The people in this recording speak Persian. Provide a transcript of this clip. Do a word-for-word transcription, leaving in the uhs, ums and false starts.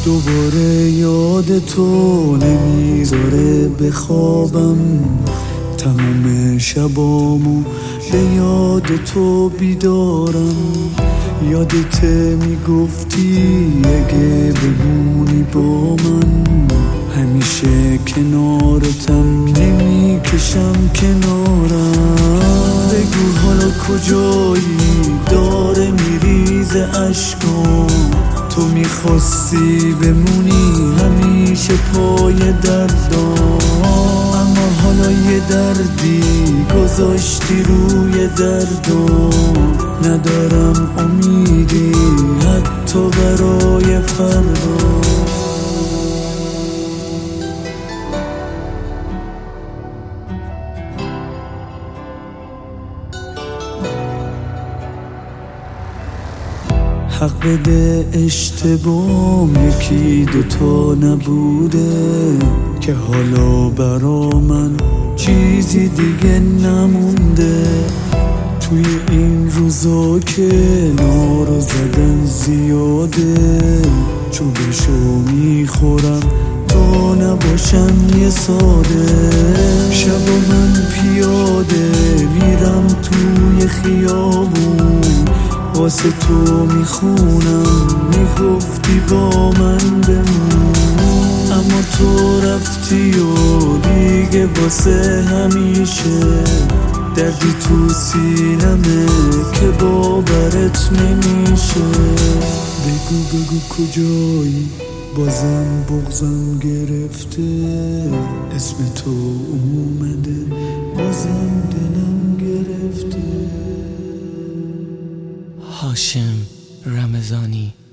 دوباره یاد تو نمیذاره بخوابم، تموم شبامو به یاد تو بیدارم. یادت میگفتی اگه بمونی با من، همیشه کنارتم، نمیکشم کنارم. بگو حالا کجایی، داره میریزه عشقم. تو میخواستی بمونی همیشه پای دردام، اما حالا یه دردی گذاشتی روی دردم. ندارم امیدی حتی برای فردا. حق بده اشتباهم یکی دوتا نبوده، که حالا برا من چیزی دیگه نمونده. توی این روزا که نارو زدن زیاده، چوبشو میخورم تا نباشم یه ساده. شب من پیاده میرم توی خیابون، واسه تو میخونم میگفتی با من بمون. اما تو رفتی و دیگه واسه همیشه دردی تو سینمه که باورت نمیشه. بگو بگو کجایی، بازم بغضم گرفته، اسم تو اومده بازم دلم گرفته. هاشم رمضانی.